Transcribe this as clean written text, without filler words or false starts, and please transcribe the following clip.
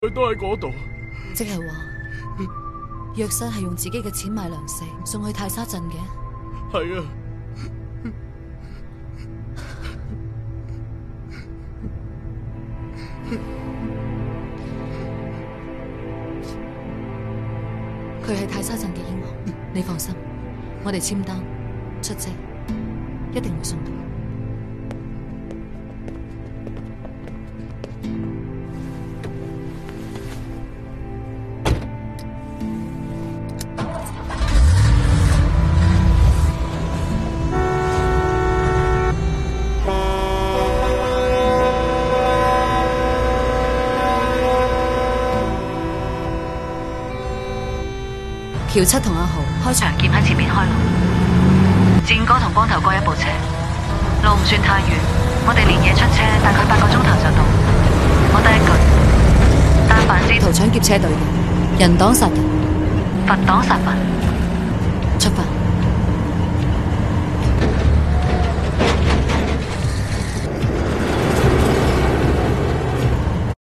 佢都喺嗰度。 即係話，藥室係用自己嘅錢買糧食送去泰沙鎮嘅。 係啊。 佢係泰沙鎮嘅英雄，你放心，我哋簽單出車，一定會送到。喬七同阿豪開長劍喺前面開路，戰哥同光頭哥一部車，路唔算太遠，我哋連夜出車，大概8個鐘頭就到。我得一句，但凡試圖搶劫車隊嘅，人擋殺人，佛擋殺佛，出發。